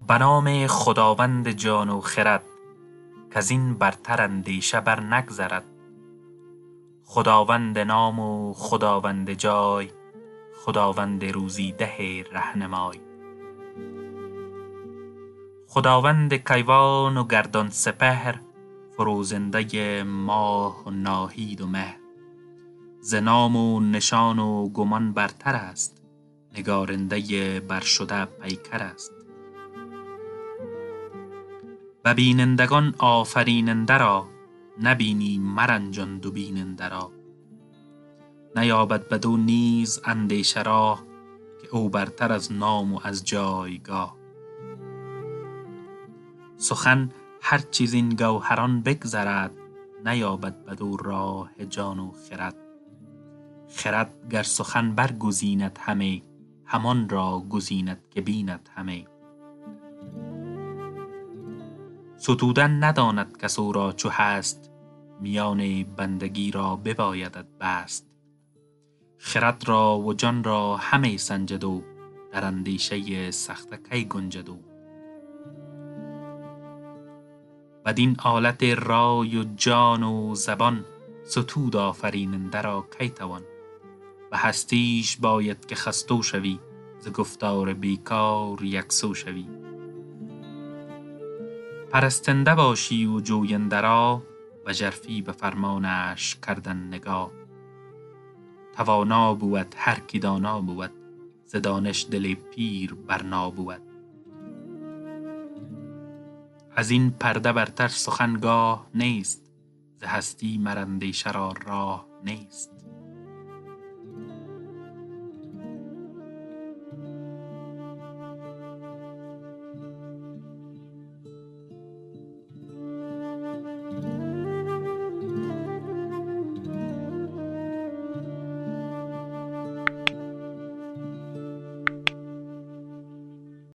به نام خداوند جان و خرد، کز این برتر اندیشه بر نگذرد. خداوند نام و خداوند جای، خداوند روزی ده رهنمای. خداوند کیوان و گردان سپهر، فروزنده ماه و ناهید و مهر. ز نام و نشان و گمان برتر است، نگارنده برشده پیکر است. و بینندگان آفریننده را، نبینی مرنجان دو بیننده را. نیابد بدو نیز اندیشه راه، که او برتر از نام و از جایگاه. سخن هر چیز این گوهران بگذرد، نیابد بدو راه جان و خرد. خرد گر سخن برگزیند همه، همان را گزیند که بیند همه. ستودن نداند کس او را چو هست، میان بندگی را ببایدت بست. خرد را و جان را همه سنجد او، در اندیشه سخته کی گنجد او. بدین آلت رای و جان و زبان، ستود آفریننده را کی توان. و هستیش باید که خستو شوی، ز گفتار بیکار یکسو شوی. پرستنده باشی و جوینده را، و ژرفی به فرمانش کردن نگاه. توانا بود هر کی دانا بود، ز دانش دل پیر برنا بود. از این پرده برتر سخنگاه نیست، ز هستی مر اندیشه را راه نیست.